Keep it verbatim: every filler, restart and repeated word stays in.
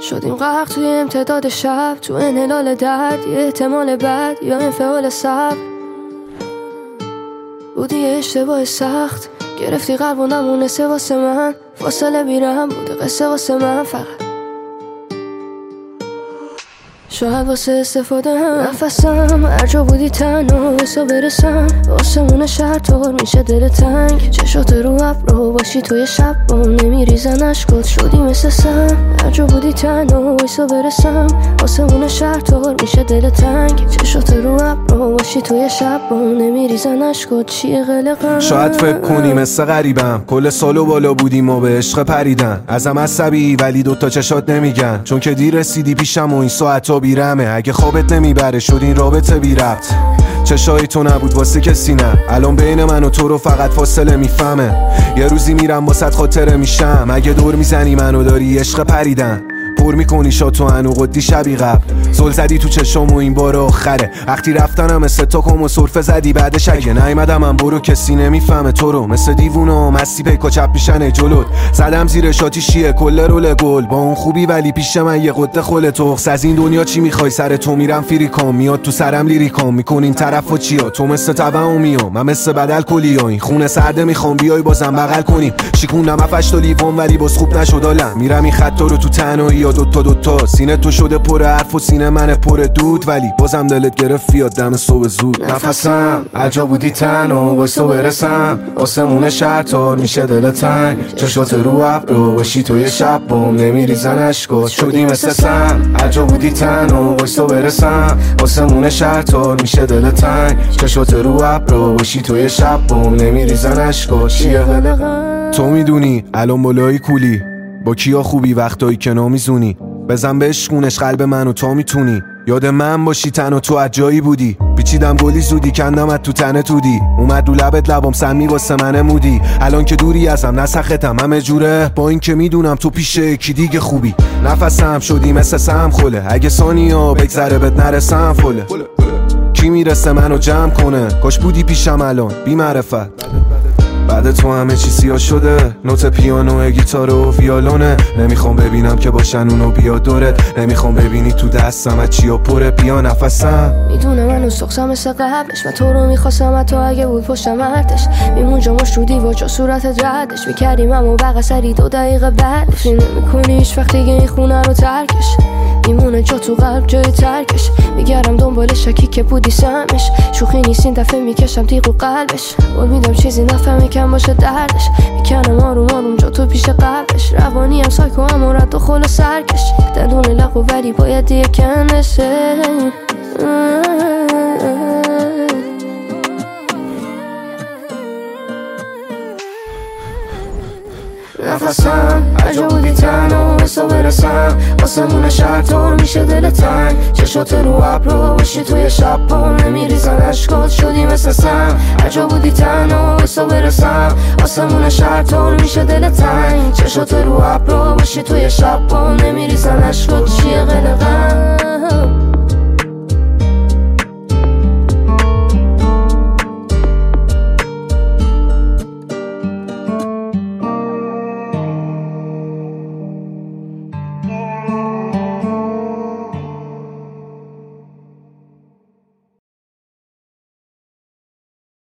شدیم غرق توی امتداد شب، تو انحلال درد، یه احتمال بد یا انفعال صبر. بودی یه اشتباه سخت، گرفتی قلب و نمونسه واسه من، فاصله بیرم بوده قصه واسه من فقط. شاید واسه استفاده هم نفسم، هر جا بودی تنها بسا برسم. آسمون شهر طور میشه دل تنگ، چشات رو ابرو باشی توی شب بام نمیریزن اشکات. شدی مثل سم، هر جا بودی تنها بسا برسم. آسمون شهر طور میشه دل تنگ، چشات رو ابرو باشی توی شب بام نمیریزن اشکات. چیه قلقم؟ شاید فکر کنی مثل غریبم، کل سالو بالا بودیم و به عشق پریدن. ازم عصبی ولی دوتا چشات نمیگن، چون که دیر رسیدی پیشم و این ساعتا بیرمه. اگه خوابت نمیبره شد این رابطه بی ربط. چشای تو نبود واسه کسی نه، الان بین من و تو رو فقط فاصله میفهمه. یه روزی میرم واسط خاطره میشم، اگه دور میزنی منو داری عشق پریدن. پر میکنی شاتو انو قدی شبی قبل، زل زدی تو چشم و این بار آخره. وقتی رفتنم مثل تا کم و سرفه زدی، بعدش اگه نیومدم من برو کسی نمیفهمه تو رو. مثل دیوونا مستی پیکا چپ پیشن جلوت، زدم زیر شاتی شیه کل رول گل. با اون خوبی ولی پیش من یه قده خل تخس. از این دنیا چی میخوای سر تو میرم فریکام، میاد تو سرم لیریکام میکنین طرف و چیا. تو مثل تبعو میام من مثل بدل کلی، این خونه سرده میخوام بیای بازم بغل کنیم. شیکونم افش تا لیوان ولی باز خوب نشد حالم. میرم این خط رو تو تنهایی دوتا دوتا، سینه تو شده پر حرف و سینه من پر دود، ولی بازم دلت گرفت فیاد دم صبح زود. نفسم عجا بودی تنها واسه برسم. آسمون شهر تار میشه دل تنگ، چشات رو ابرو باشی توی شب بام نمیریزن اشکات. شدی مثل سم، عجا بودی تنها واسه برسم. آسمون شهر تار میشه دل تنگ، چشات رو ابرو باشی توی شب بام نمیریزن اشکات. چیه قلقم؟ تو میدونی الان بالای کولی، با کیا خوبی وقتایی که نمیزونی. بزن به عشقونش قلب منو تا میتونی. یاد من باشی تنها تو عجایی بودی، پیچیدم گلی زودی کندمت تو تنه تودی. اومد رو لبت لبام سمی واسه من مودی. الان که دوری ازم نسختم همه جوره، با این که میدونم تو پیش یکی دیگه خوبی. نفسم شدی مثل سم خله، اگه ثانیا بگذره بهت نرسم فله. کی میرسه منو جمع کنه، کاش بودی پیشم الان بی معرفت. بعد تو همه چی سیاه شده، نوت پیانو گیتار و ویولونه. نمیخوام ببینم که باشن اونو بیا دورت، نمیخوام ببینی تو دستم از چیا پره. بیا نفسم، میدونم منو سخصم مثل قبلش، من تو رو میخواستم تو اگه بود پشتم ارتش. میمون جاماش رو دیوار جا صورتت ردش، میکردیم اما بقا سری دو دقیقه بعدش. نمیکنی هیچ وقت دیگه این خونه رو ترکش، میمونه جا تو قلب جای ترکش. میگردم دنبال شکی که بودی سمش، شوخی نیست این دفعه میکشم تیغ و قلبش. قول میدم چیزی نفهمه کم باشه دردش، میکنم آروم آروم جا تو پیش قبلش. روانی هم سایکو هم رد و خل و سرکش، دندون لقو ولی باید یه کنشه. نفسم عجا بودی تنها واسه برسم. آسمون شهر طور میشه دل تنگ، چشات رو ابرو باشی توی شب بام نمیریزن اشکات. شدی مثل سم، عجا بودی تنها واسه برسم. آسمون شهر طور میشه دل تنگ، چشات رو ابرو باشی توی شب بام نمیریزن اشکات. چیه قلقم؟